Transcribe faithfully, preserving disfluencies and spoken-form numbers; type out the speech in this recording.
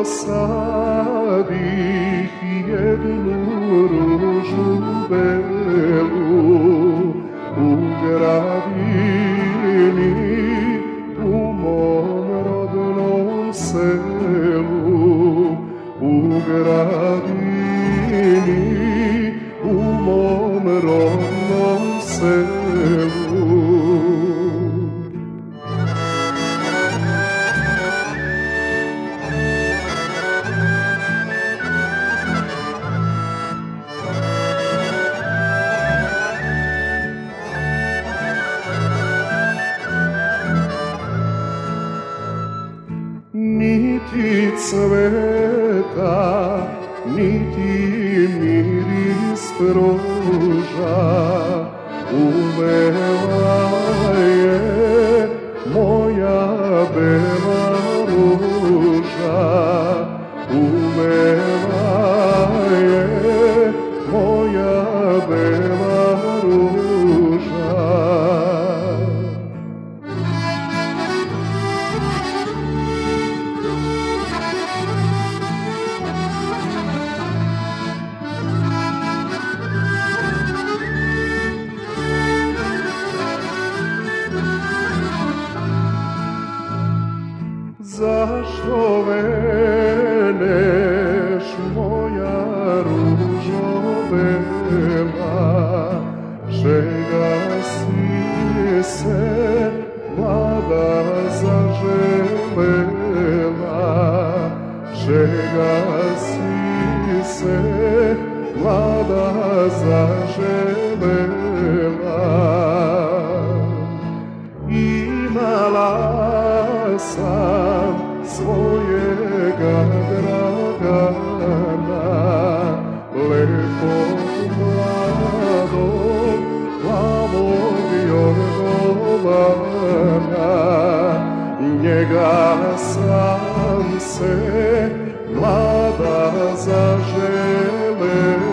posadih jednu ružu belu u gradini u mom rodnom selu, u gradini u mom rodnom selu. Niti cveta, niti miris pruža, uvela je moja bela ruža, uvela je moja bela ruža. Zašto veneš, moja ružo bela, čega si se mlada zaželela, čega si se mlada zaželela. Imala sam svojega Dragana, lepog mladog, plavog Jorgovana. Njega sam se mlada zaželela.